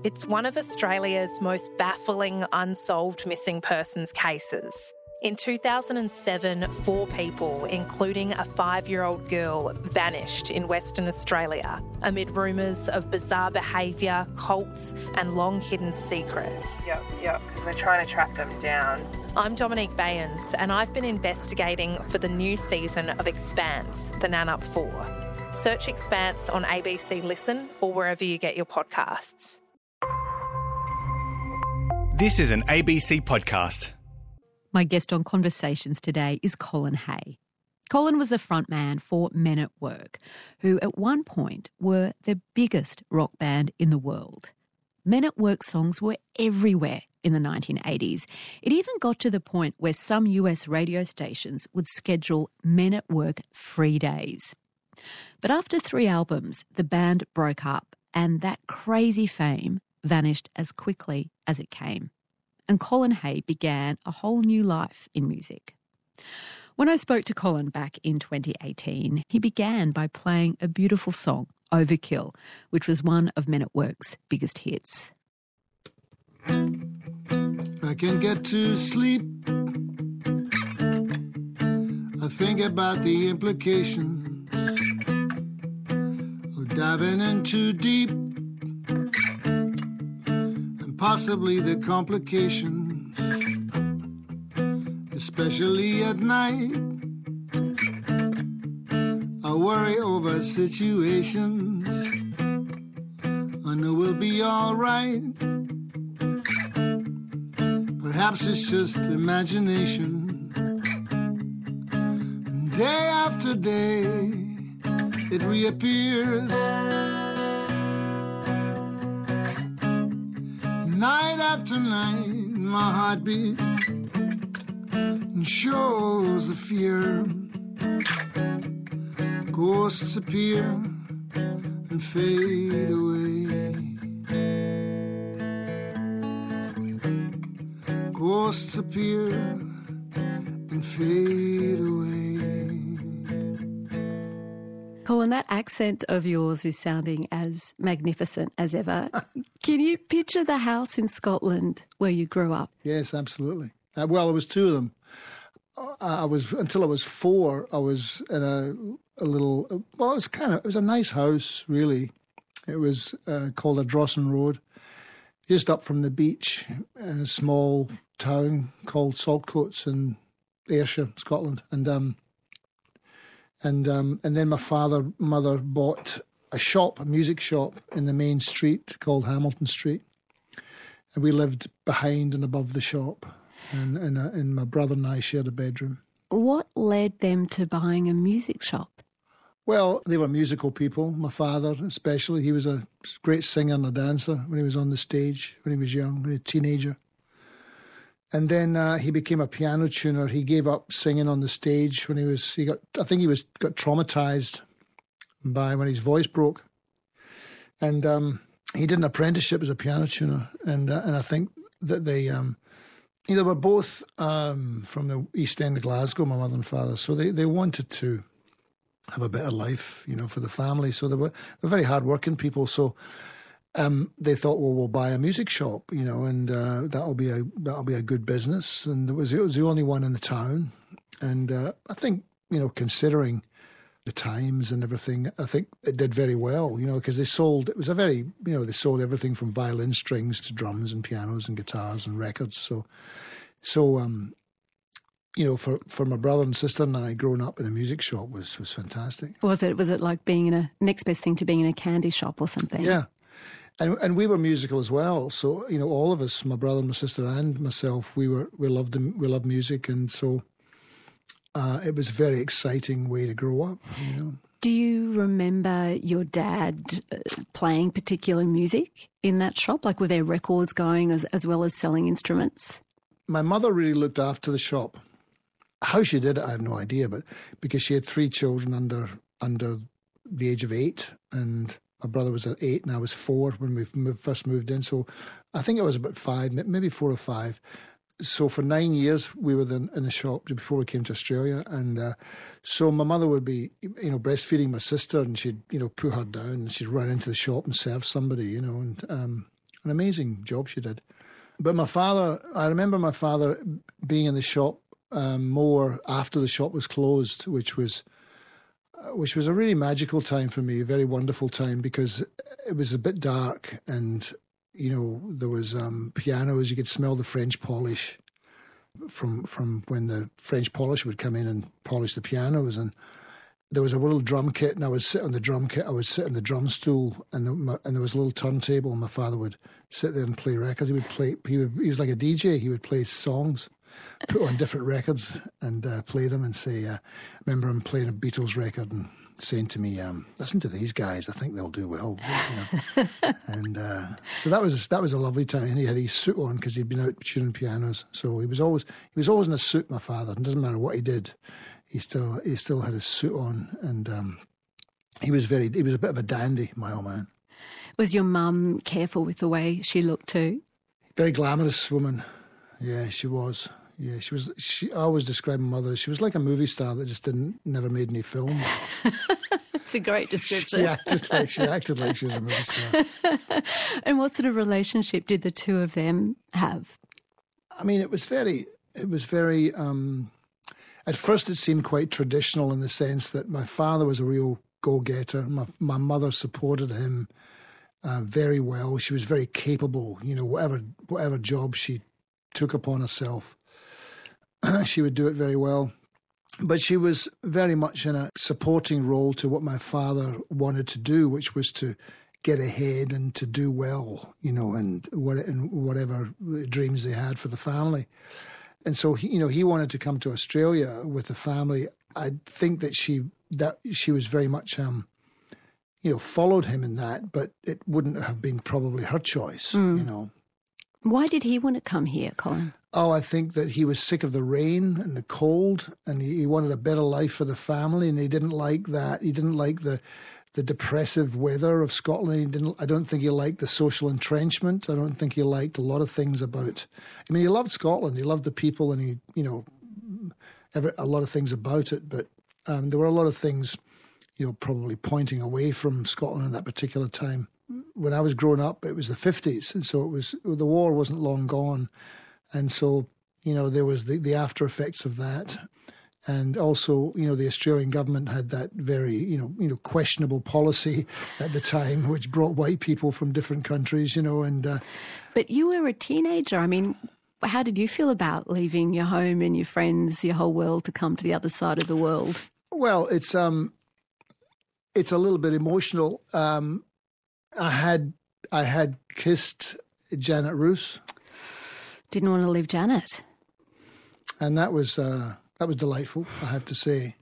It's one of Australia's most baffling unsolved missing persons cases. In 2007, 4 people, including a 5-year-old girl, vanished in Western Australia amid rumours of bizarre behaviour, cults and long-hidden secrets. Yep. We're trying to track them down. I'm Dominique Bayens, and I've been investigating for the new season of Expanse, the Nan-Up 4. Search Expanse on ABC Listen or wherever you get your podcasts. This is an ABC podcast. My guest on Conversations today is Colin Hay. Colin was the frontman for Men at Work, who at one point were the biggest rock band in the world. Men at Work songs were everywhere in the 1980s. It even got to the point where some US radio stations would schedule Men at Work free days. But after 3 albums, the band broke up and that crazy fame vanished as quickly as it came. And Colin Hay began a whole new life in music. When I spoke to Colin back in 2018, he began by playing a beautiful song, Overkill, which was one of Men at Work's biggest hits. I can get to sleep. I think about the implications of diving in too deep. Possibly the complications, especially at night. I worry over situations. I know we'll be all right. Perhaps it's just imagination. Day after day, it reappears. Night after night, my heart beats and shows the fear. Ghosts appear and fade away. Ghosts appear and fade away. Colin, that accent of yours is sounding as magnificent as ever. Can you picture the house in Scotland where you grew up? Yes, absolutely. Well, there was 2 of them. Until I was 4, I was in a little, well, it was a nice house, really. It was called Ardrossan Road, just up from the beach in a small town called Saltcoats in Ayrshire, Scotland. And then my mother bought a music shop in the main street called Hamilton Street. And we lived behind and above the shop. And my brother and I shared a bedroom. What led them to buying a music shop? Well, they were musical people. My father especially. He was a great singer and a dancer when he was on the stage, when he was young, when he was a teenager. And then he became a piano tuner. He gave up singing on the stage when he got traumatised when his voice broke. And he did an apprenticeship as a piano tuner. And I think that they were both from the East End of Glasgow, my mother and father. So they wanted to have a better life, for the family. So they're very hard-working people. So they thought, well, we'll buy a music shop, and that'll be a good business. And it was the only one in the town. And I think, considering the times and everything, I think it did very well, because they sold everything from violin strings to drums and pianos and guitars and records. So for my brother and sister and I, growing up in a music shop was fantastic. Was it like being in a next best thing to being in a candy shop or something? Yeah. And we were musical as well. So, all of us, my brother, my sister and myself, we loved music. And so it was a very exciting way to grow up, Do you remember your dad playing particular music in that shop? Like, were there records going as well as selling instruments? My mother really looked after the shop. How she did it, I have no idea, but because she had 3 children under the age of 8, and my brother was at 8 and I was 4 when we first moved in. So I think I was about 5, maybe 4 or 5. So for 9 years we were in the shop before we came to Australia, and so my mother would be, breastfeeding my sister, and she'd, put her down and she'd run into the shop and serve somebody, and an amazing job she did. But my father, I remember my father being in the shop more after the shop was closed, which was a really magical time for me, a very wonderful time, because it was a bit dark and, there was pianos. You could smell the French polish from when the French polisher would come in and polish the pianos. And there was a little drum kit, and I would sit on the drum kit. I would sit on the drum stool, and there was a little turntable, and my father would sit there and play records. He was like a DJ. He would play songs, put on different records, and play them, and say, I remember him playing a Beatles record and saying to me, listen to these guys, I think they'll do well. And so that was a lovely time. And he had his suit on because he'd been out tuning pianos. So he was always in a suit, my father. It doesn't matter what he did. He still had his suit on, and he was a bit of a dandy, my old man. Was your mum careful with the way she looked too? Very glamorous woman. Yeah, she was. Yeah, I always describe my mother as she was like a movie star that just never made any films. It's a great description. She acted like she was a movie star. And what sort of relationship did the two of them have? I mean, it was very, at first it seemed quite traditional in the sense that my father was a real go-getter. My mother supported him very well. She was very capable, whatever job she took upon herself. She would do it very well. But she was very much in a supporting role to what my father wanted to do, which was to get ahead and to do well, and whatever dreams they had for the family. And so, he wanted to come to Australia with the family. I think that she was very much, followed him in that, but it wouldn't have been probably her choice, Why did he want to come here, Colin? Oh, I think that he was sick of the rain and the cold, and he wanted a better life for the family, and he didn't like that. He didn't like the depressive weather of Scotland. I don't think he liked the social entrenchment. I don't think he liked a lot of things about. I mean, he loved Scotland. He loved the people, and a lot of things about it. But there were a lot of things, probably pointing away from Scotland at that particular time. When I was growing up, it was the 50s, and so the war wasn't long gone. And so, there was the after effects of that. And also, the Australian government had that very, questionable policy at the time, which brought white people from different countries, and... But you were a teenager. I mean, how did you feel about leaving your home and your friends, your whole world, to come to the other side of the world? Well, it's a little bit emotional. I had kissed Janet Roos. Didn't want to leave Janet. And that was delightful, I have to say.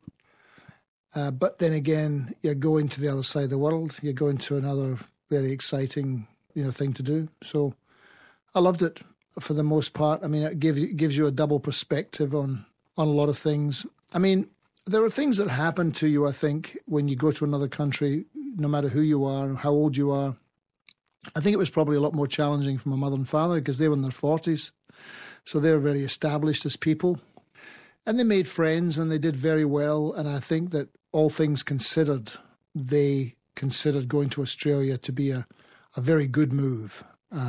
But then again, you're going to the other side of the world. You're going to another very exciting, thing to do. So I loved it for the most part. I mean, it gives you a double perspective on a lot of things. I mean, there are things that happen to you, I think, when you go to another country, no matter who you are and how old you are. I think it was probably a lot more challenging for my mother and father because they were in their 40s. So they were very established as people. And they made friends and they did very well. And I think that all things considered, they considered going to Australia to be a very good move.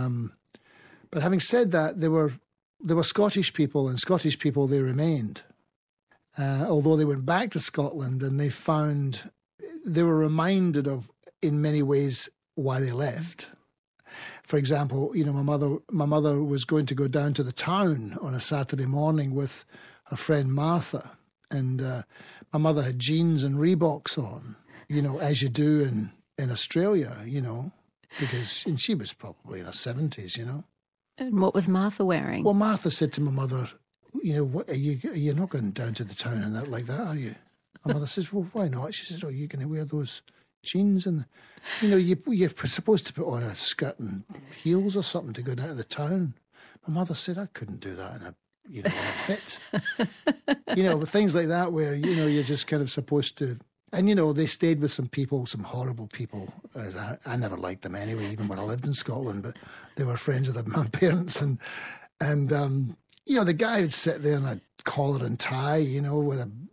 But having said that, they were Scottish people, and Scottish people they remained. Although they went back to Scotland and they were reminded of, in many ways, why they left. For example, my mother was going to go down to the town on a Saturday morning with her friend Martha, and my mother had jeans and Reeboks on, as you do in Australia, and she was probably in her 70s, And what was Martha wearing? Well, Martha said to my mother, what, you're not going down to the town and that like that, are you? My mother says, well, why not? She says, oh, you're going to wear those jeans and, you're supposed to put on a skirt and heels or something to go down to the town. My mother said, I couldn't do that in a fit. With things like that where, you're just kind of supposed to. And, they stayed with some people, some horrible people. I never liked them anyway, even when I lived in Scotland, but they were friends of my parents. And the guy would sit there in a collar and tie, with a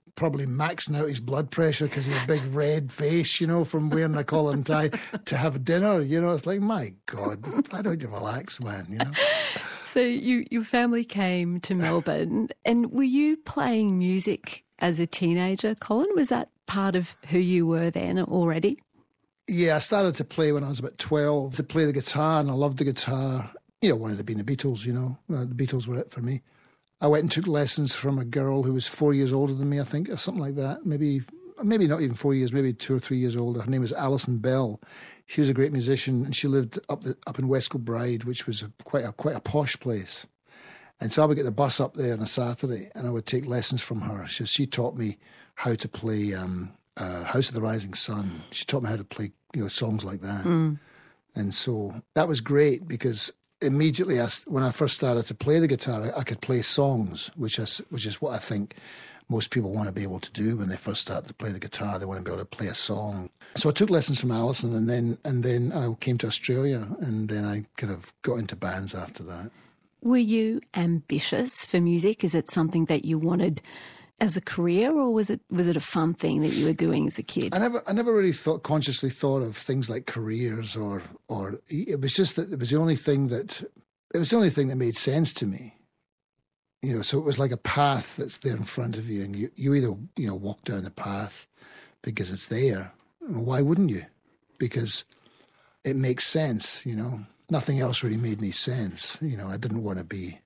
probably maxing out his blood pressure because he had a big red face, from wearing a collar and tie to have dinner. It's like, my God, why don't you relax, man, So your family came to Melbourne, and were you playing music as a teenager, Colin? Was that part of who you were then already? Yeah, I started to play when I was about 12, to play the guitar, and I loved the guitar. Wanted to be in the Beatles, the Beatles were it for me. I went and took lessons from a girl who was 4 years older than me, I think, or something like that. Maybe not even 4 years, maybe 2 or 3 years older. Her name was Alison Bell. She was a great musician, and she lived up in West Kilbride, which was quite a posh place. And so I would get the bus up there on a Saturday, and I would take lessons from her. She taught me how to play House of the Rising Sun. She taught me how to play songs like that. And so that was great because immediately when I first started to play the guitar, I could play songs, which is what I think most people want to be able to do when they first start to play the guitar. They want to be able to play a song. So I took lessons from Alison, and then I came to Australia, and then I kind of got into bands after that. Were you ambitious for music? Is it something that you wanted as a career, or was it a fun thing that you were doing as a kid? I never really consciously thought of things like careers, or it was just that it was the only thing that made sense to me. So it was like a path that's there in front of you, and you either walk down the path because it's there. Why wouldn't you? Because it makes sense. Nothing else really made any sense. I didn't want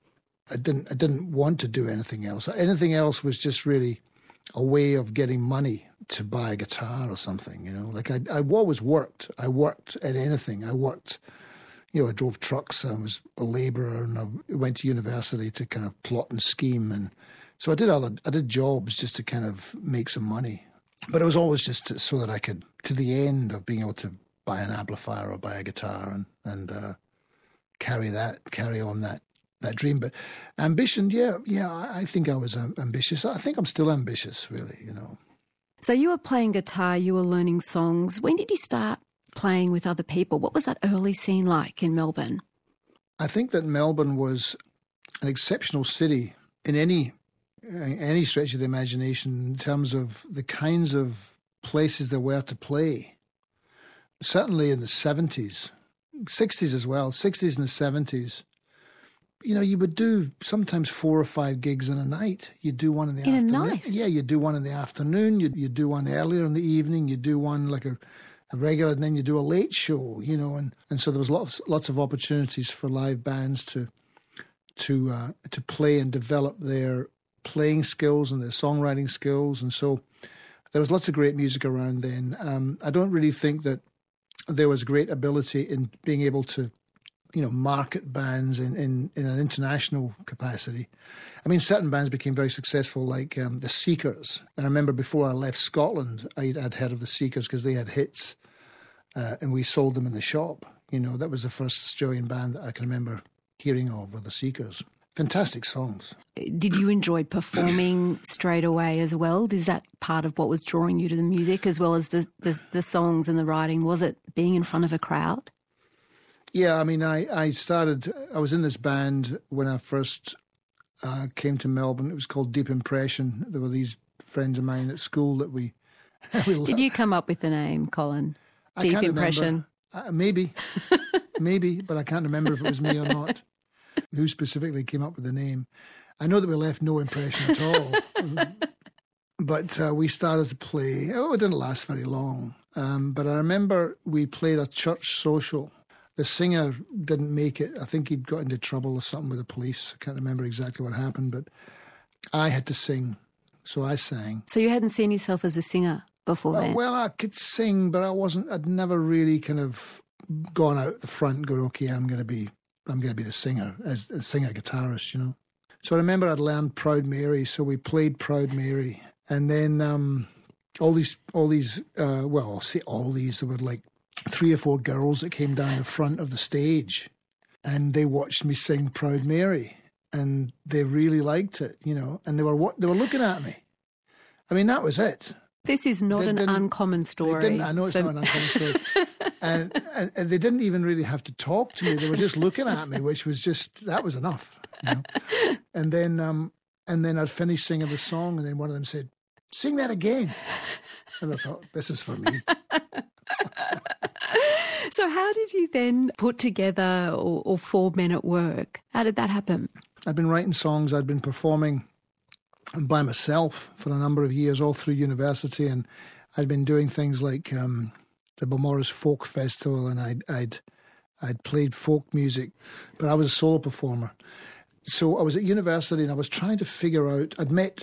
to do anything else. Anything else was just really a way of getting money to buy a guitar or something, Like I always worked. I worked at anything. I worked, I drove trucks. I was a labourer, and I went to university to kind of plot and scheme. And so I did jobs just to kind of make some money. But it was always just so that I could, to the end of being able to buy an amplifier or buy a guitar and carry on that dream. But ambition, yeah, I think I was ambitious. I think I'm still ambitious, really, So you were playing guitar, you were learning songs. When did you start playing with other people? What was that early scene like in Melbourne? I think that Melbourne was an exceptional city in any stretch of the imagination in terms of the kinds of places there were to play. Certainly in the 70s, 60s as well, 60s and the 70s. You would do sometimes 4 or 5 gigs in a night. You'd do one in the afternoon. In a night? Yeah, you'd do one in the afternoon. You'd do one earlier in the evening. You'd do one like a regular, and then you do a late show, and so there was lots of opportunities for live bands to play and develop their playing skills and their songwriting skills, and so there was lots of great music around then. I don't really think that there was great ability in being able to market bands in an international capacity. I mean, certain bands became very successful, like the Seekers. And I remember before I left Scotland, I'd heard of the Seekers because they had hits, and we sold them in the shop. That was the first Australian band that I can remember hearing of, were the Seekers. Fantastic songs. Did you enjoy performing straight away as well? Is that part of what was drawing you to the music as well as the songs and the writing? Was it being in front of a crowd? Yeah, I mean, I was in this band when I first came to Melbourne. It was called Deep Impression. There were these friends of mine at school that we Did you come up with the name, Colin? Deep Impression? Maybe, but I can't remember if it was me or not. Who specifically came up with the name. I know that we left no impression at all. But we started to play. It didn't last very long. But I remember we played a church social. The singer didn't make it. I think he'd got into trouble or something with the police. I can't remember exactly what happened, but I had to sing. So I sang. So you hadn't seen yourself as a singer before then? Well, I could sing, but I'd never really kind of gone out the front and going, okay, I'm going to be the singer, as a singer-guitarist, So I remember I'd learned Proud Mary, so we played Proud Mary. And then all these, I'll say all these, there were like 3 or 4 girls that came down the front of the stage, and they watched me sing Proud Mary, and they really liked it, and they were looking at me. I mean, that was it. This is not an uncommon story. I know it's not an uncommon story. And they didn't even really have to talk to me. They were just looking at me, which was that was enough. And then I'd finished singing the song, and then one of them said, sing that again. And I thought, this is for me. So how did you then put together or form Men at Work? How did that happen? I'd been writing songs. I'd been performing by myself for a number of years, all through university. And I'd been doing things like the Balmoras Folk Festival, and I'd played folk music, but I was a solo performer. So I was at university and I was trying to figure out,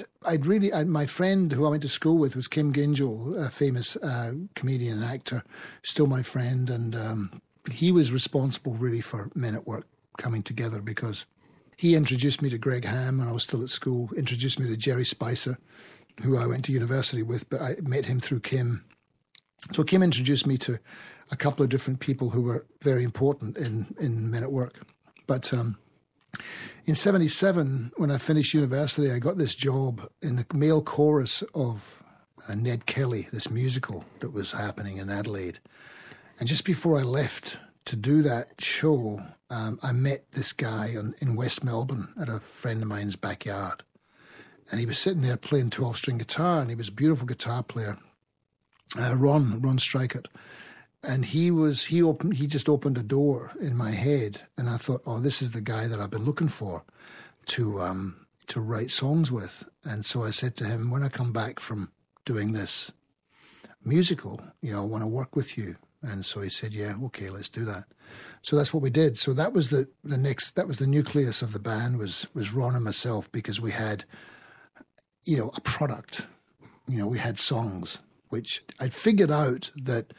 my friend who I went to school with was Kim Gyngell, a famous comedian and actor, still my friend. And he was responsible really for Men at Work coming together, because he introduced me to Greg Ham when I was still at school, introduced me to Jerry Spicer, who I went to university with, but I met him through Kim. So Kim introduced me to a couple of different people who were very important in Men at Work. But in 1977, when I finished university, I got this job in the male chorus of Ned Kelly, this musical that was happening in Adelaide. And just before I left to do that show, I met this guy in West Melbourne at a friend of mine's backyard. And he was sitting there playing 12-string guitar, and he was a beautiful guitar player, Ron Strykert. And he just opened a door in my head, and I thought, oh, this is the guy that I've been looking for to write songs with. And so I said to him, when I come back from doing this musical, I want to work with you. And so he said, yeah, okay, let's do that. So that's what we did. So that was the nucleus of the band was Ron and myself, because we had, a product. We had songs, which I'd figured out that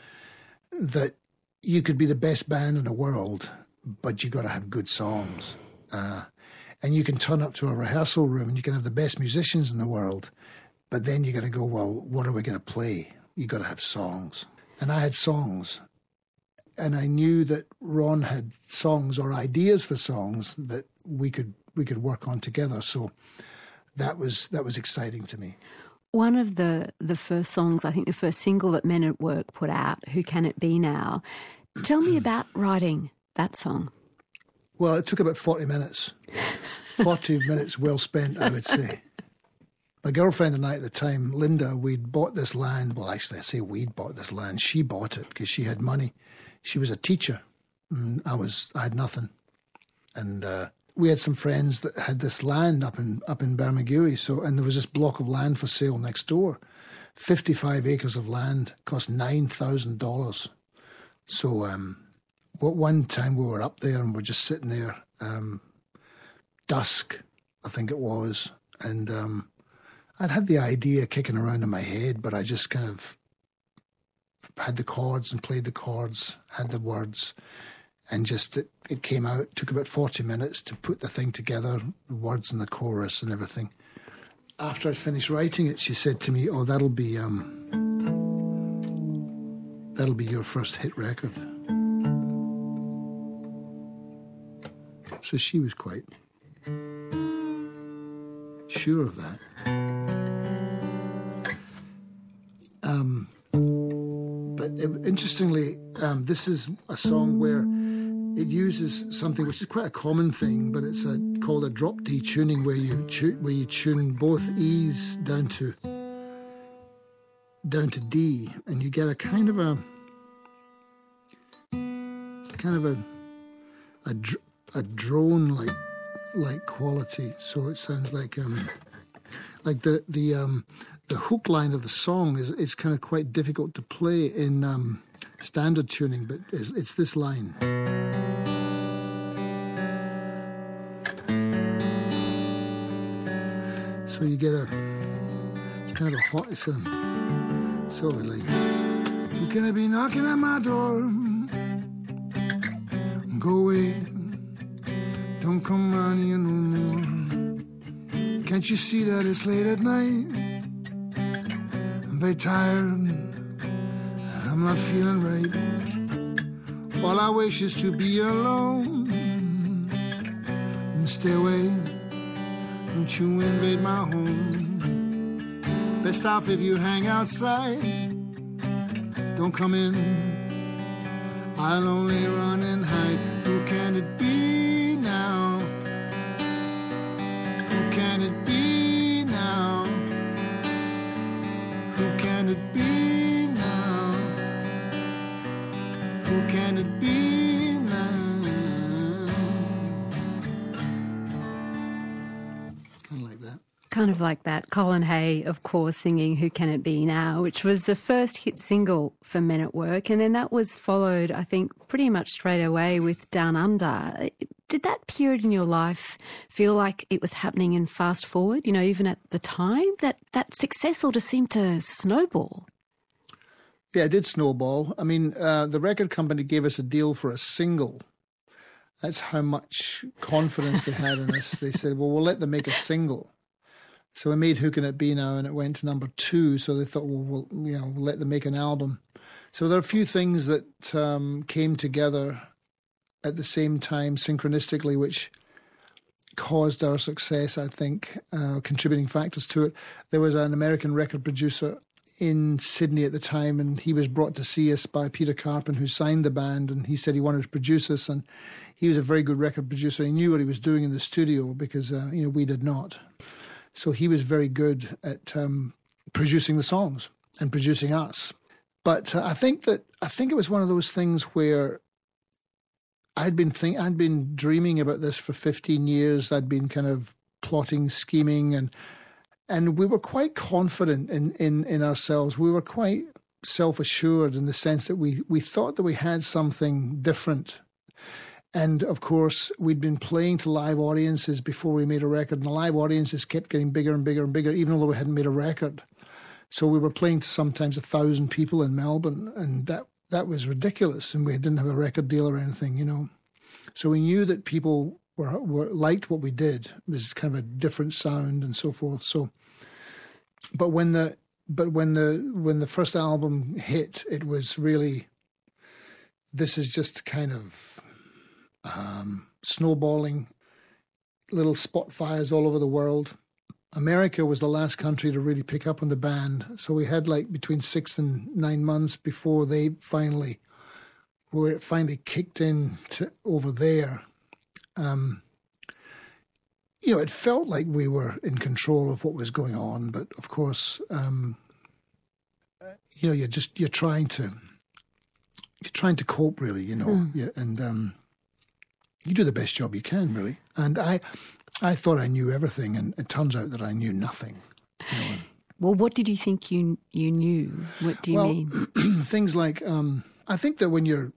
you could be the best band in the world, but you got to have good songs. And you can turn up to a rehearsal room and you can have the best musicians in the world, but then you got to go, well, what are we going to play? You got to have songs. And I had songs, and I knew that Ron had songs or ideas for songs that we could work on together. So that was exciting to me. One of the first songs, I think the first single that Men at Work put out, Who Can It Be Now? Tell me about writing that song. Well, it took about 40 minutes. 40 minutes well spent, I would say. My girlfriend and I at the time, Linda, we'd bought this land. Well, actually, I say we'd bought this land. She bought it because she had money. She was a teacher. I had nothing. And we had some friends that had this land up in Bermagui. And there was this block of land for sale next door. 55 acres of land, cost $9,000. So one time we were up there and we're just sitting there, dusk, I think it was. And I'd had the idea kicking around in my head, but I just kind of had the chords and played the chords, had the words, and just it came out. It took about 40 minutes to put the thing together, the words and the chorus and everything. After I'd finished writing it, she said to me, oh, that'll be your first hit record. So she was quite sure of that. But interestingly, this is a song where it uses something which is quite a common thing, but it's called a drop D tuning, where you tune both E's down to D, and you get a kind of a drone like quality. So it sounds like the hook line of the song is kind of quite difficult to play in standard tuning, but it's this line. So you get it's kind of a hot, it's sort of like, who's gonna be knocking at my door? Go away, don't come round here no more. Can't you see that it's late at night? I'm very tired, I'm not feeling right. All I wish is to be alone and stay away. Don't you invade my home. Best off if you hang outside. Don't come in, I'll only run and hide. Who can it be now? Who can it be now? Kind of like that. Colin Hay, of course, singing Who Can It Be Now, which was the first hit single for Men at Work. And then that was followed, I think, pretty much straight away with Down Under. Did that period in your life feel like it was happening in fast forward, you know, even at the time? That success all just seemed to snowball. Yeah, it did snowball. I mean, the record company gave us a deal for a single. That's how much confidence they had in us. They said, well, we'll let them make a single. So we made Who Can It Be Now, and it went to number 2. So they thought, well, we'll let them make an album. So there are a few things that came together at the same time synchronistically, which caused our success, I think, contributing factors to it. There was an American record producer in Sydney at the time, and he was brought to see us by Peter Carpin, who signed the band, and he said he wanted to produce us, and he was a very good record producer. He knew what he was doing in the studio because, we did not. So he was very good at producing the songs and producing us. But I think it was one of those things where I'd been dreaming about this for 15 years. I'd been kind of plotting, scheming, and we were quite confident in ourselves. We were quite self-assured in the sense that we thought that we had something different. And, of course, we'd been playing to live audiences before we made a record, and the live audiences kept getting bigger and bigger and bigger, even though we hadn't made a record. So we were playing to sometimes 1,000 people in Melbourne, and that was ridiculous, and we didn't have a record deal or anything, you know. So we knew that people were liked what we did. It was kind of a different sound and so forth. So, but when the first album hit, it was really, this is just kind of snowballing, little spot fires all over the world. America was the last country to really pick up on the band, so we had like between 6 and 9 months before it finally kicked in over there. It felt like we were in control of what was going on, but of course, you're trying to cope, really, you know, and you do the best job you can, really. And I thought I knew everything, and it turns out that I knew nothing. You know. Well, what did you think you knew? What do you mean? Things like I think that when you're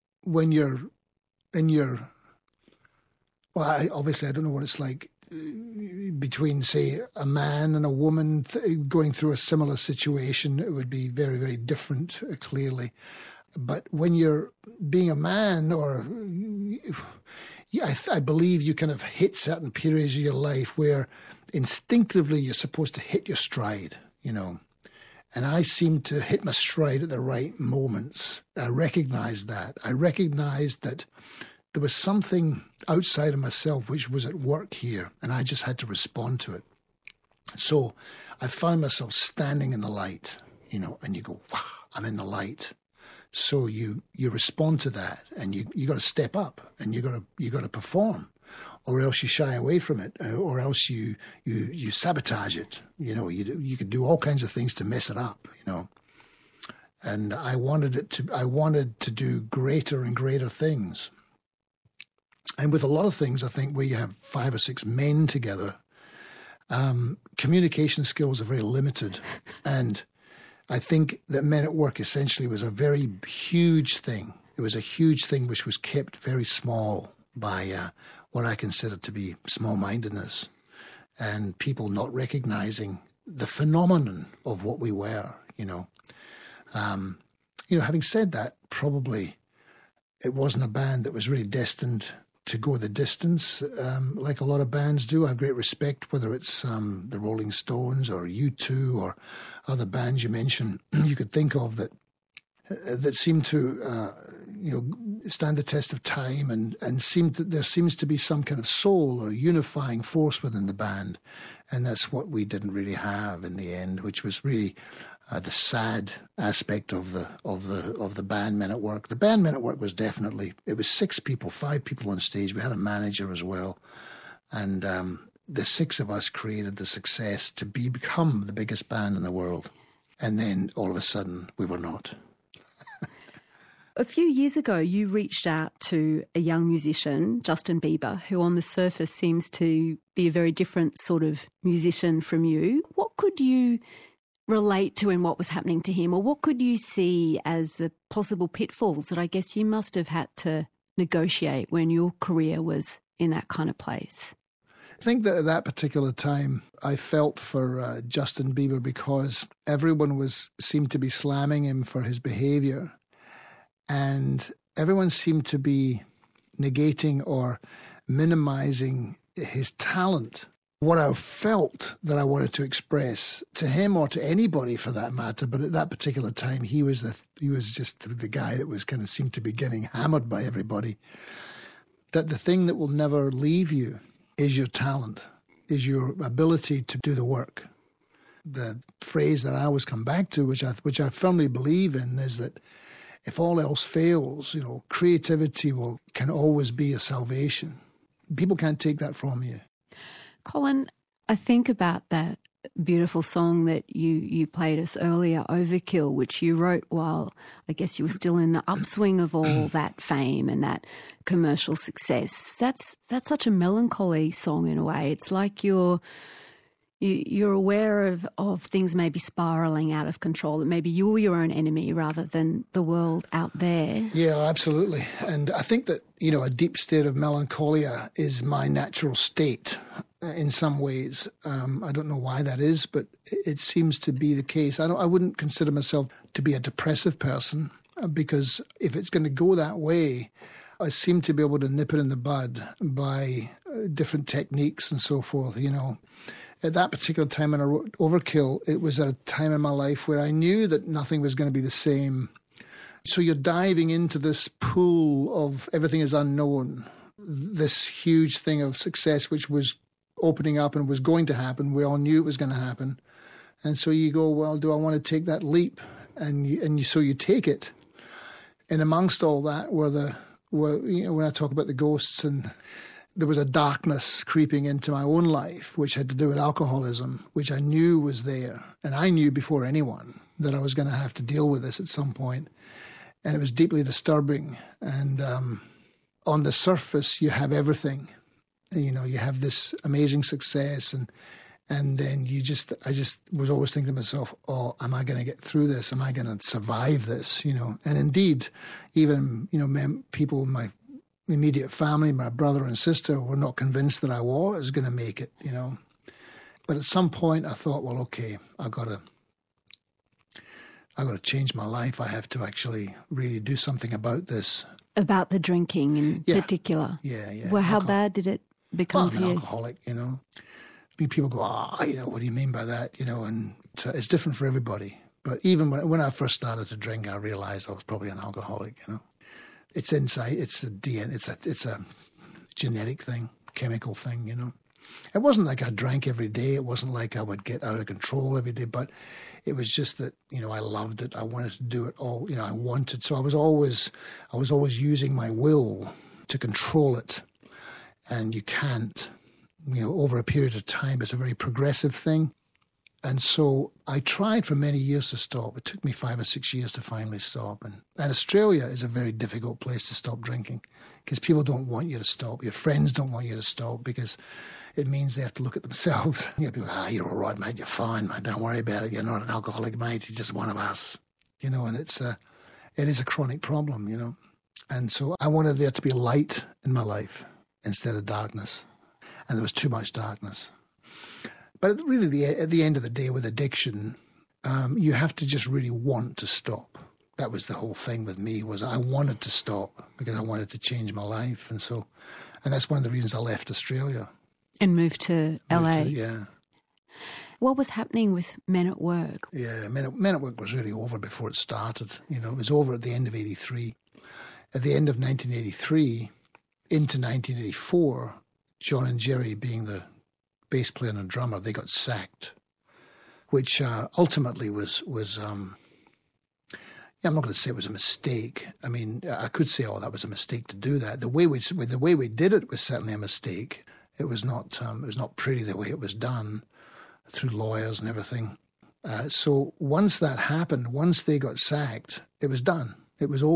in your, well, obviously I don't know what it's like between, say, a man and a woman going through a similar situation. It would be very, very different, clearly. But when you're being a man, I believe you kind of hit certain periods of your life where instinctively you're supposed to hit your stride, you know. And I seemed to hit my stride at the right moments. I recognized that. I recognized that there was something outside of myself which was at work here, and I just had to respond to it. So I found myself standing in the light, you know, and you go, wow, I'm in the light. So you respond to that, and you got to step up, and you got to perform, or else you shy away from it, or else you sabotage it. You know, you could do all kinds of things to mess it up. You know, and I wanted to do greater and greater things. And with a lot of things, I think where you have 5 or 6 men together, communication skills are very limited, and I think that Men at Work essentially was a very huge thing. It was a huge thing which was kept very small by what I consider to be small-mindedness and people not recognizing the phenomenon of what we were, you know. Having said that, probably it wasn't a band that was really destined to go the distance, like a lot of bands do. I have great respect, whether it's the Rolling Stones or U2 or other bands you mentioned, you could think of that seem to, stand the test of time and there seems to be some kind of soul or unifying force within the band, and that's what we didn't really have in the end, which was really the sad aspect of the band Men at Work. The band Men at Work was definitely, it was 6 people, 5 people on stage. We had a manager as well, and the 6 of us created the success to become the biggest band in the world. And then all of a sudden we were not. A few years ago, you reached out to a young musician, Justin Bieber, who on the surface seems to be a very different sort of musician from you. What could you relate to in what was happening to him, or what could you see as the possible pitfalls that I guess you must have had to negotiate when your career was in that kind of place? I think that at that particular time, I felt for Justin Bieber because everyone seemed to be slamming him for his behaviour. And everyone seemed to be negating or minimising his talent. What I felt that I wanted to express to him or to anybody for that matter, but at that particular time, he was just the guy that was kind of seemed to be getting hammered by everybody. That the thing that will never leave you is your talent, is your ability to do the work. The phrase that I always come back to, which I firmly believe in, is that if all else fails, creativity can always be a salvation. People can't take that from you. Colin, I think about that beautiful song that you played us earlier, Overkill, which you wrote while I guess you were still in the upswing of all that fame and that commercial success. That's such a melancholy song in a way. It's like you're aware of things maybe spiralling out of control, that maybe you're your own enemy rather than the world out there. Yeah, absolutely. And I think that, a deep state of melancholia is my natural state in some ways. I don't know why that is, but it seems to be the case. I wouldn't consider myself to be a depressive person because if it's going to go that way, I seem to be able to nip it in the bud by different techniques and so forth, At that particular time when I wrote Overkill, it was at a time in my life where I knew that nothing was going to be the same. So you're diving into this pool of everything is unknown, this huge thing of success which was opening up and was going to happen. We all knew it was going to happen. And so you go, well, do I want to take that leap? So you take it. And amongst all that when I talk about the ghosts, and there was a darkness creeping into my own life, which had to do with alcoholism, which I knew was there. And I knew before anyone that I was going to have to deal with this at some point. And it was deeply disturbing. And on the surface, you have everything. You have this amazing success. And then I just was always thinking to myself, oh, am I going to get through this? Am I going to survive this? And indeed, even, people in my immediate family, my brother and sister, were not convinced that I was going to make it, But at some point I thought, well, okay, I got to change my life. I have to actually really do something about this. About the drinking in particular? Yeah. Well, how bad did it become for you? I'm an alcoholic, People go, what do you mean by that? And it's different for everybody. But even when I first started to drink, I realized I was probably an alcoholic, It's inside. It's a DNA. It's a genetic thing, chemical thing. It wasn't like I drank every day. It wasn't like I would get out of control every day. But it was just that I loved it. I wanted to do it all. I wanted. So I was always using my will to control it, and you can't. Over a period of time, it's a very progressive thing. And so I tried for many years to stop. It took me 5 or 6 years to finally stop. And Australia is a very difficult place to stop drinking because people don't want you to stop. Your friends don't want you to stop because it means they have to look at themselves. People, you're all right, mate. You're fine, mate. Don't worry about it. You're not an alcoholic, mate. You're just one of us. And it is a chronic problem, And so I wanted there to be light in my life instead of darkness. And there was too much darkness. But really, at the end of the day, with addiction, you have to just really want to stop. That was the whole thing with me, was I wanted to stop because I wanted to change my life. And that's one of the reasons I left Australia. And moved to LA. Yeah. What was happening with Men at Work? Yeah, Men at Work was really over before it started. It was over at the end of 83. At the end of 1983, into 1984, John and Jerry, being the bass player and drummer, they got sacked, which ultimately was I'm not going to say it was a mistake. I mean, I could say, that was a mistake to do that. The way we did it was certainly a mistake. It was not pretty the way it was done through lawyers and everything. So once that happened, once they got sacked, it was done. It was over.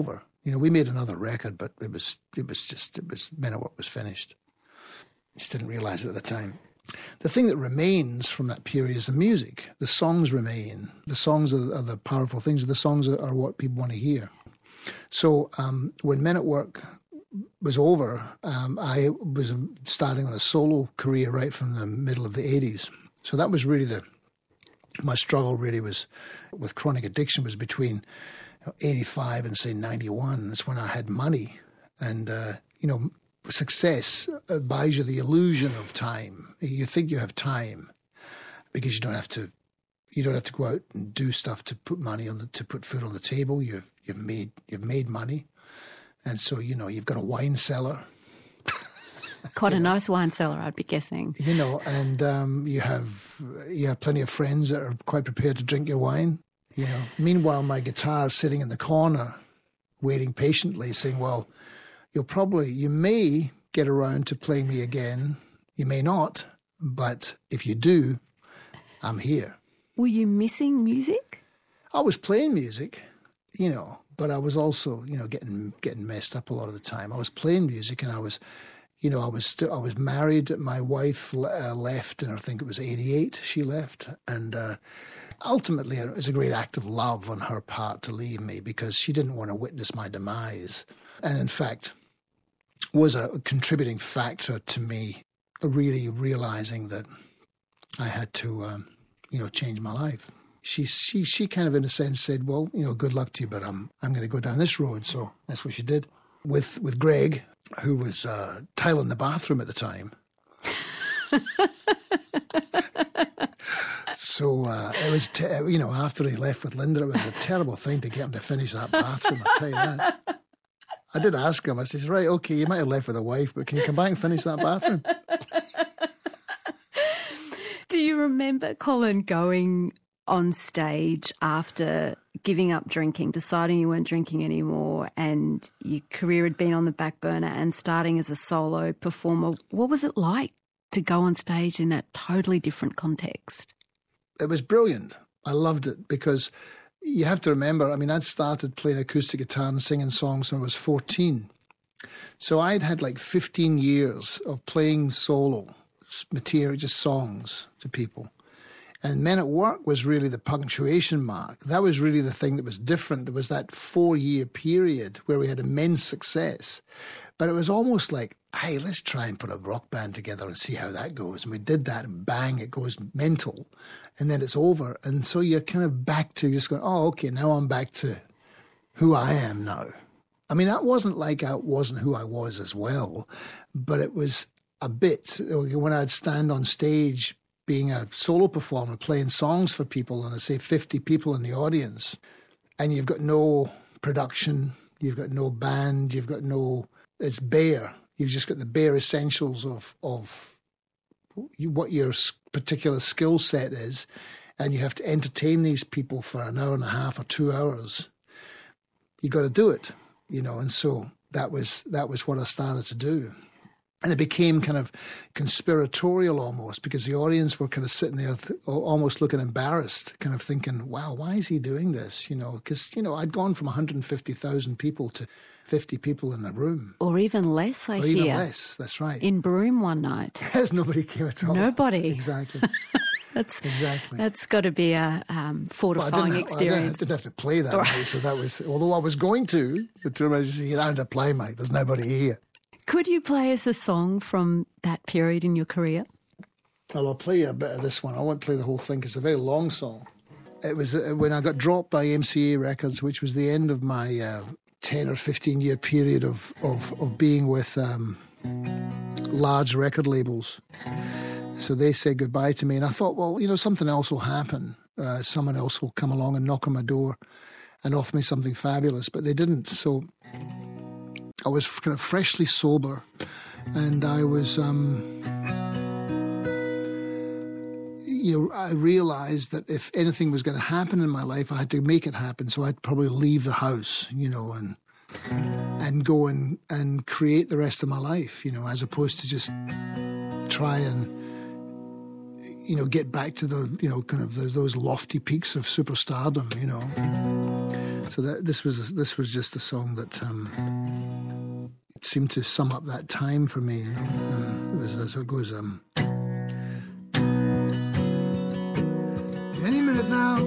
You know, we made another record, but it Men at Work was finished. Just didn't realise it at the time. The thing that remains from that period is the music. The songs remain. The songs are the powerful things. The songs are what people want to hear. So when Men at Work was over, I was starting on a solo career right from the middle of the 80s. So that was really my struggle really was with chronic addiction was between 85 and say 91. That's when I had money. And, success buys you the illusion of time. You think you have time because you don't have to go out and do stuff to put to put food on the table. You've made money. And so, you've got a wine cellar. Quite a nice wine cellar, I'd be guessing. And you have plenty of friends that are quite prepared to drink your wine. Meanwhile, my guitar's sitting in the corner, waiting patiently, saying, "Well, you may get around to playing me again. You may not, but if you do, I'm here." Were you missing music? I was playing music, but I was also, getting messed up a lot of the time. I was playing music, and I was married. My wife left, and I think it was 88. She left, and ultimately it was a great act of love on her part to leave me because she didn't want to witness my demise, and in fact was a contributing factor to me really realizing that I had to, change my life. She kind of, in a sense, said, "Well, good luck to you, but I'm going to go down this road." So that's what she did with Greg, who was tiling the bathroom at the time. So it was, after he left with Linda, it was a terrible thing to get him to finish that bathroom. I'll tell you that. I did ask him. I said, "Right, okay, you might have left with a wife, but can you come back and finish that bathroom?" Do you remember, Colin, going on stage after giving up drinking, deciding you weren't drinking anymore, and your career had been on the back burner and starting as a solo performer? What was it like to go on stage in that totally different context? It was brilliant. I loved it because you have to remember, I'd started playing acoustic guitar and singing songs when I was 14. So I'd had like 15 years of playing solo material, just songs to people. And Men at Work was really the punctuation mark. That was really the thing that was different. There was that 4-year period where we had immense success. But it was almost like, hey, let's try and put a rock band together and see how that goes. And we did that, and bang, it goes mental. And then it's over. And so you're kind of back to just going, oh, okay, now I'm back to who I am now. That wasn't like I wasn't who I was as well, but it was a bit. When I'd stand on stage being a solo performer, playing songs for people, and I say 50 people in the audience, and you've got no production, you've got no band, it's bare. You've just got the bare essentials of what your particular skill set is, and you have to entertain these people for an hour and a half or 2 hours. You got to do it, and so that was what I started to do. And it became kind of conspiratorial almost, because the audience were kind of sitting there almost looking embarrassed, kind of thinking, wow, why is he doing this? Because, I'd gone from 150,000 people to 50 people in the room. Or even less, I hear. Even less, that's right. In Broome one night. Yes, nobody came at all. Nobody. Exactly. That's got to be a fortifying experience. I didn't have to play that night, so that was, although I was going to, the tour manager said, "You don't have to play, mate, there's nobody here." Could you play us a song from that period in your career? Well, I'll play you a bit of this one. I won't play the whole thing because it's a very long song. It was when I got dropped by MCA Records, which was the end of my 10 or 15 year period of being with large record labels. So they said goodbye to me, and I thought, well, something else will happen. Someone else will come along and knock on my door and offer me something fabulous, but they didn't. So I was kind of freshly sober, and I was, I realized that if anything was going to happen in my life, I had to make it happen. So I'd probably leave the house, and go and create the rest of my life, as opposed to just try and, get back to the, kind of those lofty peaks of superstardom, So this was just a song that it seemed to sum up that time for me. You know? It was, so it goes. Any minute now,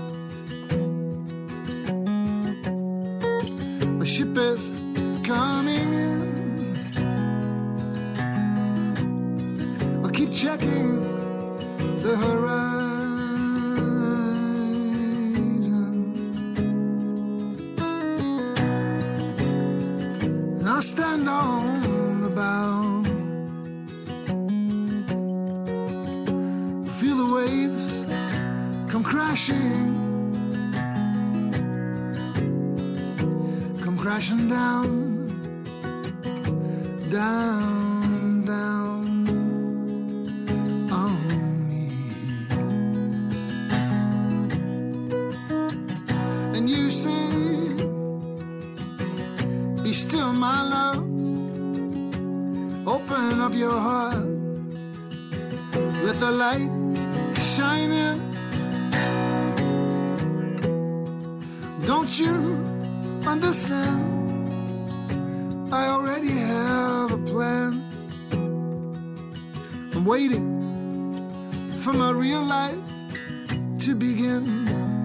a ship is coming in. I'll keep checking the horizon, and I'll stand on the bow, feel the waves come crashing down, down, down on me. And you say, be still, my love. Open up your heart, let the light shine in. Don't you understand? I already have a plan. I'm waiting for my real life to begin.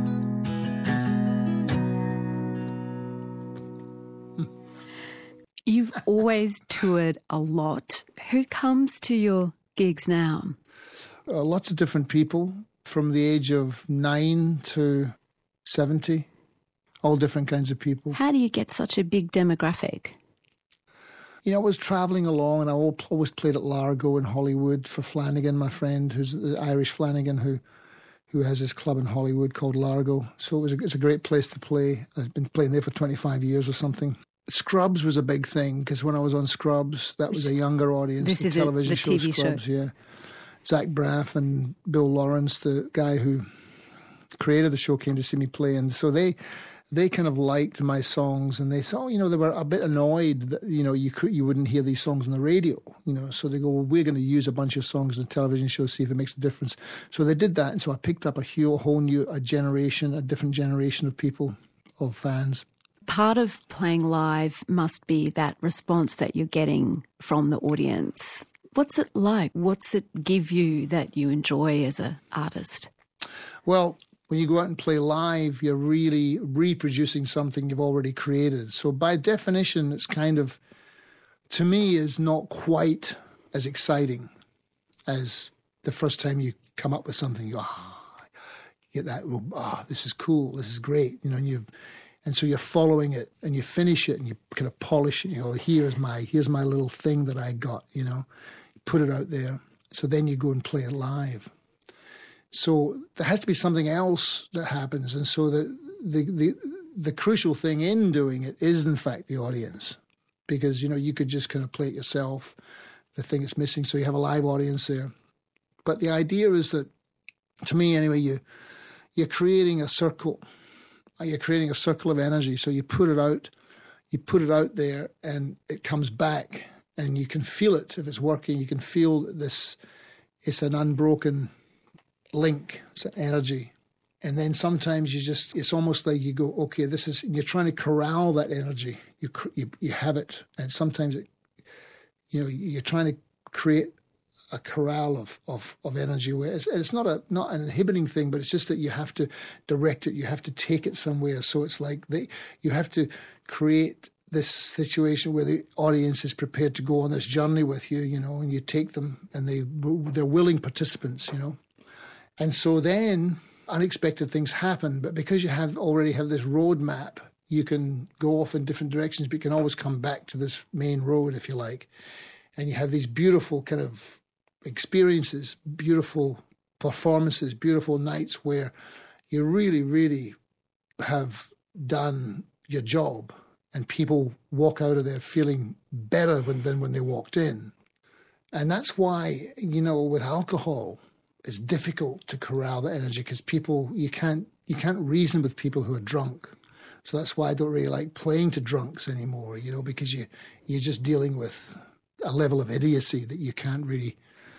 You've always toured a lot. Who comes to your gigs now? Lots of different people from the age of 9 to 70. All different kinds of people. How do you get such a big demographic? You know, I was travelling along and I always played at Largo in Hollywood for Flanagan, my friend, who's the Irish Flanagan, who has his club in Hollywood called Largo. So it's a great place to play. I've been playing there for 25 years or something. Scrubs was a big thing because when I was on Scrubs, that was a younger audience. This the is television the show TV Scrubs, show. yeah. Zach Braff and Bill Lawrence, the guy who created the show, came to see me play, and so they kind of liked my songs, and they saw, you know, they were a bit annoyed that, you know, you wouldn't hear these songs on the radio, you know. So they go, well, we're going to use a bunch of songs in the television show, see if it makes a difference. So they did that, and so I picked up a whole new a different generation of people, of fans. Part of playing live must be that response that you're getting from the audience. What's it like? What's it give you that you enjoy as an artist? Well, when you go out and play live, you're really reproducing something you've already created. So by definition, it's kind of, to me, is not quite as exciting as the first time you come up with something. You go, you get that, this is cool, this is great, you know, and so you're following it and you finish it and you kind of polish it. You know, here's my little thing that I got, you know, put it out there. So then you go and play it live. So there has to be something else that happens. And so the crucial thing in doing it is, in fact, the audience. Because, you know, you could just kind of play it yourself, the thing is missing, so you have a live audience there. But the idea is that, to me anyway, you're creating a circle. You're creating a circle of energy. So you put it out there and it comes back and you can feel it if it's working. You can feel this, it's an unbroken link, it's an energy. And then sometimes it's almost like you go, okay, you're trying to corral that energy. You have it. And sometimes you're trying to create a corral of energy where it's not an inhibiting thing, but it's just that you have to direct it, you have to take it somewhere. So it's like you have to create this situation where the audience is prepared to go on this journey with you, you know, and you take them and they're willing participants, you know. And so then unexpected things happen, but because you already have this roadmap, you can go off in different directions, but you can always come back to this main road, if you like. And you have these beautiful kind of experiences, beautiful performances, beautiful nights where you really, really have done your job and people walk out of there feeling better than when they walked in. And that's why, you know, with alcohol, it's difficult to corral the energy because you can't reason with people who are drunk. So that's why I don't really like playing to drunks anymore, you know, because you're just dealing with a level of idiocy that you can't really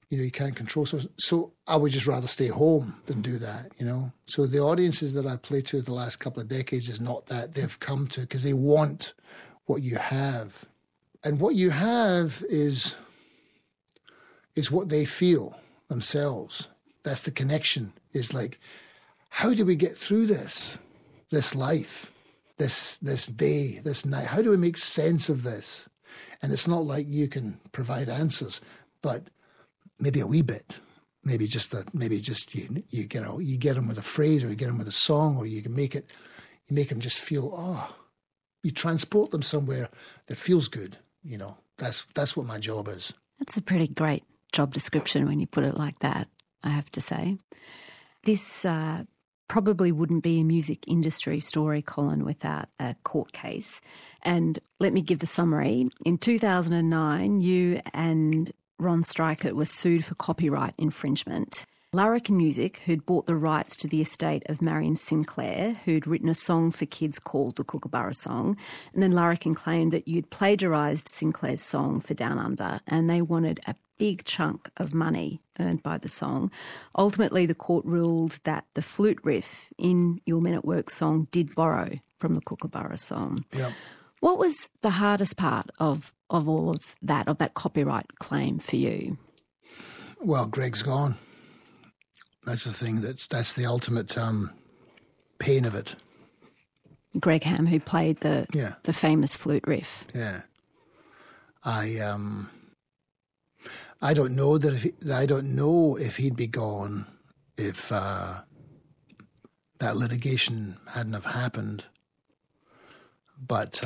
You can't control. So I would just rather stay home than do that, So the audiences that I played to the last couple of decades is not that. They've come to because they want what you have. And what you have is what they feel themselves. That's the connection. Is like, how do we get through this life, this day, this night? How do we make sense of this? And it's not like you can provide answers, but maybe a wee bit. Maybe just you get them with a phrase, or you get them with a song, or you make them just feel, you transport them somewhere that feels good. That's what my job is. That's a pretty great job description when you put it like that, I have to say. This probably wouldn't be a music industry story, Colin, without a court case. And let me give the summary. In 2009, you and Ron Streicher were sued for copyright infringement. Larrikin Music, who'd bought the rights to the estate of Marion Sinclair, who'd written a song for kids called the Kookaburra Song, and then Larrikin claimed that you'd plagiarised Sinclair's song for Down Under, and they wanted a big chunk of money earned by the song. Ultimately, the court ruled that the flute riff in your Men at Work song did borrow from the Kookaburra Song. Yeah. What was the hardest part of all of that copyright claim for you? Well, Greg's gone. That's the thing. That's the ultimate pain of it. Greg Ham, who played the famous flute riff. Yeah. I don't know I don't know if he'd be gone if that litigation hadn't have happened. But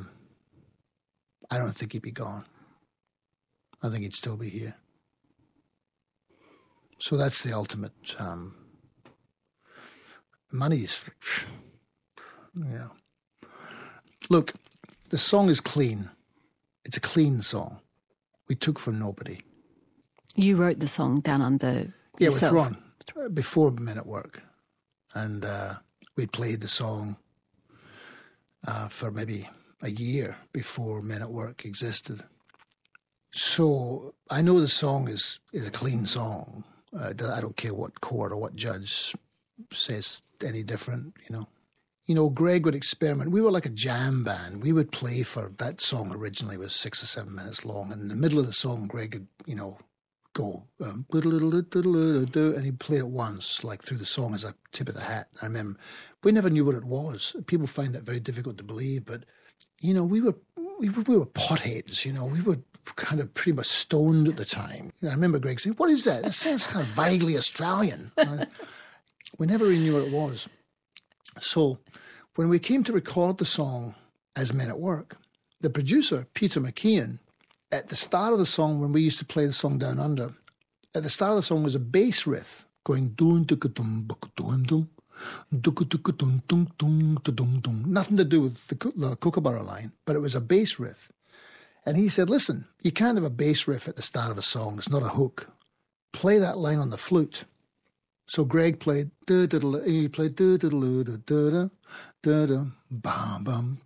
I don't think he'd be gone. I think he'd still be here. So that's the ultimate money's. Look, the song is clean. It's a clean song. We took from nobody. You wrote the song Down Under yourself. With Ron, before Men at Work. And we played the song for maybe a year before Men at Work existed. So I know the song is a clean song. I don't care what court or what judge says any different, Greg would experiment. We were like a jam band. We would play for, that song originally was 6 or 7 minutes long. And in the middle of the song, Greg would, go, and he'd play it once, like through the song as a tip of the hat. I remember, we never knew what it was. People find that very difficult to believe, but, we were potheads, we were kind of pretty much stoned at the time. I remember Greg saying, "What is that? That sounds kind of vaguely Australian." We never really knew what it was. So when we came to record the song as Men at Work, the producer, Peter McKeon, at the start of the song, when we used to play the song Down Under, at the start of the song was a bass riff going dun dun dun dun dun. Nothing to do with the Kookaburra line, but it was a bass riff. And he said, "Listen, you can't have a bass riff at the start of a song. It's not a hook. Play that line on the flute." So Greg played, he played bam bam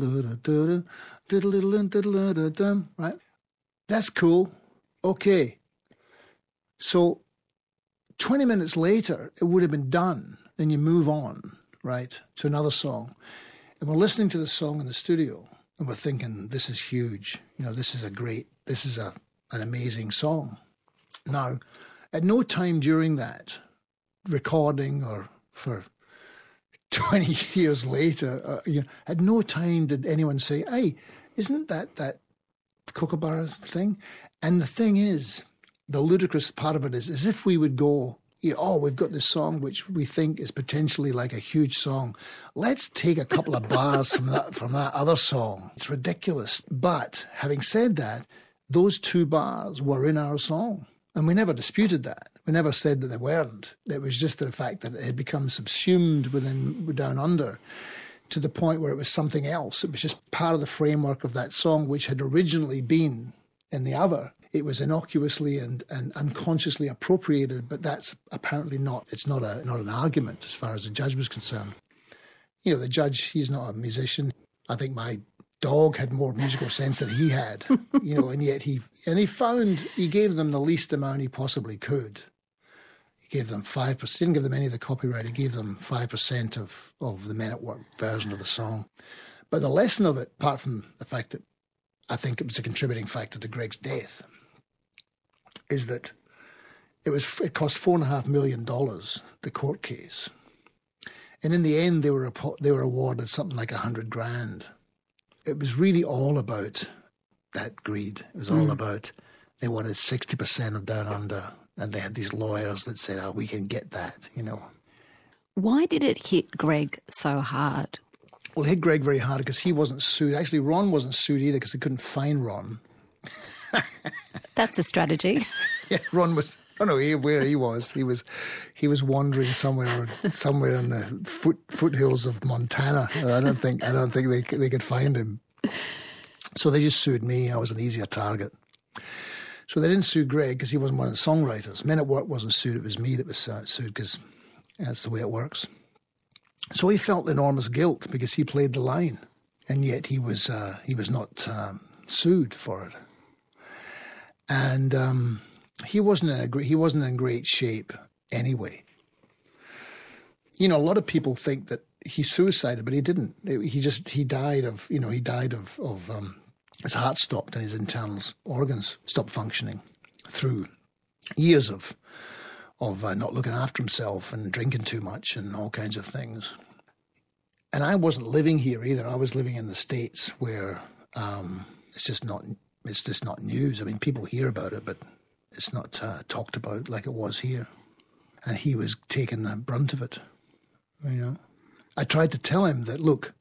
right? That's cool. Okay. So 20 minutes later, it would have been done. Then you move on, right, to another song. And we're listening to the song in the studio, and we're thinking, this is huge. This is an amazing song. Now, at no time during that recording or for 20 years later, at no time did anyone say, "Hey, isn't that Kookaburra thing?" And the thing is, the ludicrous part of it is, as if we would go, we've got this song which we think is potentially like a huge song. Let's take a couple of bars from that other song. It's ridiculous. But having said that, those 2 bars were in our song. And we never disputed that. We never said that they weren't. It was just the fact that it had become subsumed within Down Under to the point where it was something else. It was just part of the framework of that song, which had originally been in the other. It was innocuously and unconsciously appropriated, but that's apparently not. It's not an argument as far as the judge was concerned. The judge, he's not a musician. I think my dog had more musical sense than he had, and yet he gave them the least amount he possibly could. He gave them 5%. He didn't give them any of the copyright. He gave them 5% of the Men at Work version of the song. But the lesson of it, apart from the fact that I think it was a contributing factor to Greg's death, is that it cost $4.5 million, the court case. And in the end, they were awarded something like $100,000. It was really all about that greed. It was all about, they wanted 60% of Down Under, and they had these lawyers that said, we can get that, Why did it hit Greg so hard? Well, it hit Greg very hard because he wasn't sued. Actually, Ron wasn't sued either because they couldn't find Ron. That's a strategy. Yeah, Ron was... I don't know where he was. He was wandering somewhere in the foothills of Montana. I don't think they could find him. So they just sued me. I was an easier target. So they didn't sue Greg because he wasn't one of the songwriters. Men at Work wasn't sued. It was me that was sued because that's the way it works. So he felt enormous guilt because he played the line, and yet he was not sued for it. And he wasn't in great shape anyway. A lot of people think that he suicided, but he didn't. He died of his heart stopped and his internal organs stopped functioning through years of not looking after himself and drinking too much and all kinds of things. And I wasn't living here either. I was living in the States where it's just not news. I mean, people hear about it, but it's not talked about like it was here. And he was taking the brunt of it, I tried to tell him that, look,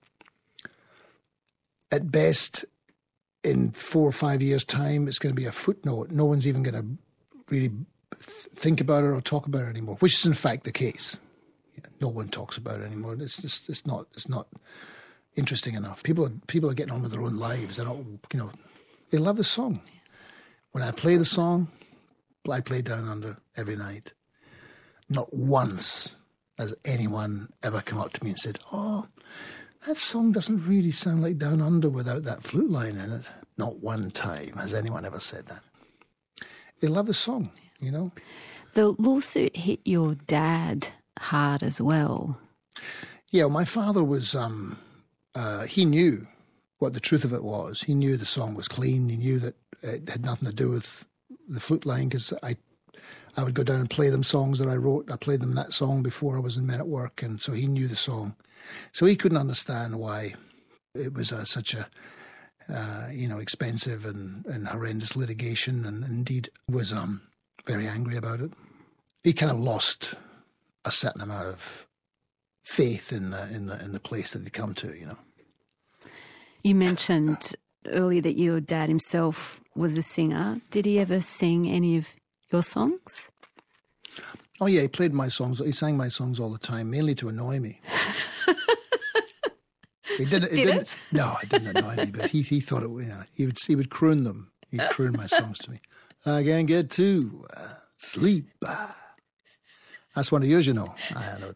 at best, in 4 or 5 years' time, it's going to be a footnote. No one's even going to really think about it or talk about it anymore, which is in fact the case. No one talks about it anymore. It's not interesting enough. People are getting on with their own lives. They're not, they love the song. When I play the song, I play Down Under every night. Not once has anyone ever come up to me and said, "Oh, that song doesn't really sound like Down Under without that flute line in it." Not one time has anyone ever said that. They love the song, The lawsuit hit your dad hard as well. Yeah, my father was, he knew what the truth of it was. He knew the song was clean. He knew that it had nothing to do with the flute line because I would go down and play them songs that I wrote. I played them that song before I was in Men at Work, and so he knew the song. So he couldn't understand why it was such a, expensive and horrendous litigation, and indeed was very angry about it. He kind of lost a certain amount of faith in the place that he'd come to, You mentioned earlier that your dad himself was a singer. Did he ever sing any of your songs? Oh, yeah, he played my songs. He sang my songs all the time, mainly to annoy me. He didn't. No, it didn't annoy me, but he thought it. He would croon them. He'd croon my songs to me. I can't get to sleep. That's one of yours, I know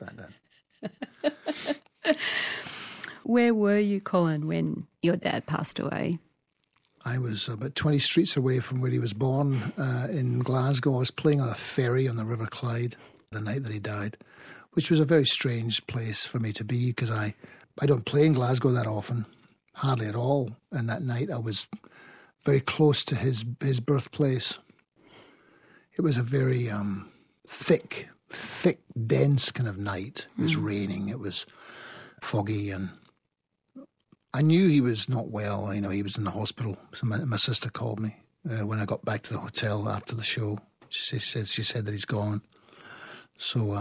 that. Where were you, Colin, when your dad passed away? I was about 20 streets away from where he was born in Glasgow. I was playing on a ferry on the River Clyde the night that he died, which was a very strange place for me to be because I don't play in Glasgow that often, hardly at all. And that night I was very close to his birthplace. It was a very thick, dense kind of night. It was raining, it was foggy, and I knew he was not well. He was in the hospital. So my sister called me when I got back to the hotel after the show. She said that he's gone. So,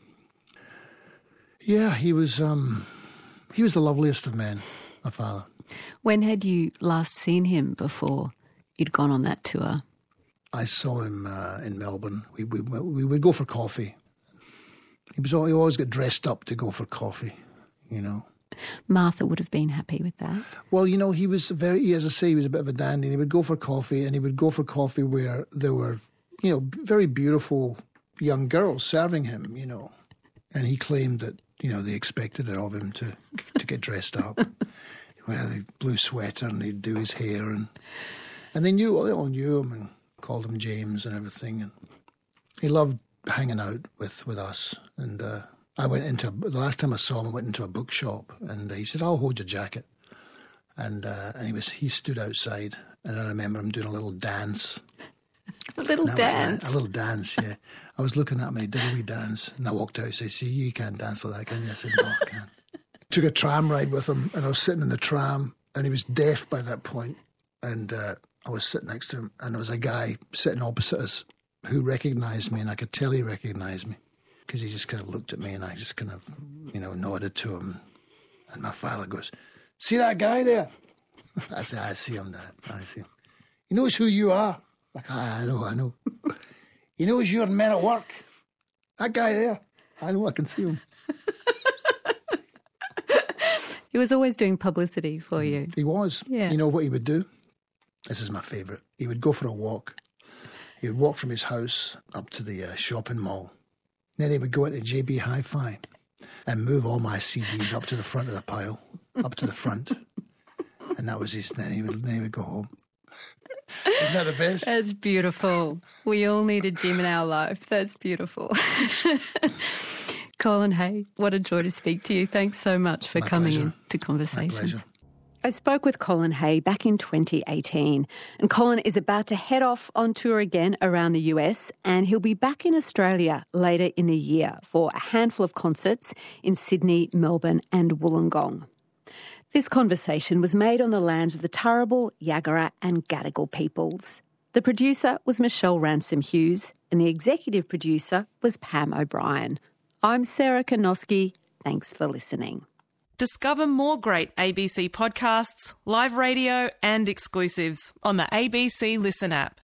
he was the loveliest of men, my father. When had you last seen him before you'd gone on that tour? I saw him in Melbourne. We would go for coffee. He always got dressed up to go for coffee, Martha would have been happy with that. Well, he was as I say, he was a bit of a dandy. He would go for coffee, and he would go for coffee where there were, very beautiful young girls serving him, And he claimed that, they expected it of him to get dressed up. wear the blue sweater and he'd do his hair. And they all knew him and called him James and everything. And he loved hanging out with us. And the last time I saw him, I went into a bookshop and he said, "I'll hold your jacket." And he stood outside, and I remember him doing a little dance. A little dance? A little dance, yeah. I was looking at him and he did a wee dance. And I walked out and said, "See, you can't dance like that, can you?" I said, "No, I can't." Took a tram ride with him, and I was sitting in the tram, and he was deaf by that point. And I was sitting next to him, and there was a guy sitting opposite us who recognised me, and I could tell he recognised me because he just kind of looked at me, and I just kind of, nodded to him. And my father goes, "See that guy there?" I said, "I see him, Dad. I see him. He knows who you are." Like, I know. He knows you're men at work. That guy there. I know, I can see him. He was always doing publicity for you. He was. Yeah. You know what he would do? This is my favourite. He would go for a walk. He would walk from his house up to the shopping mall. Then he would go into JB Hi-Fi and move all my CDs up to the front of the pile, up to the front. And that was his. Then he would go home. Isn't that the best? That's beautiful. We all need a Jim in our life. That's beautiful. Colin Hay, what a joy to speak to you. Thanks so much for coming in to Conversations. My pleasure. I spoke with Colin Hay back in 2018, and Colin is about to head off on tour again around the US, and he'll be back in Australia later in the year for a handful of concerts in Sydney, Melbourne and Wollongong. This conversation was made on the lands of the Turrbal, Yagara and Gadigal peoples. The producer was Michelle Ransom Hughes, and the executive producer was Pam O'Brien. I'm Sarah Konoski. Thanks for listening. Discover more great ABC podcasts, live radio and exclusives on the ABC Listen app.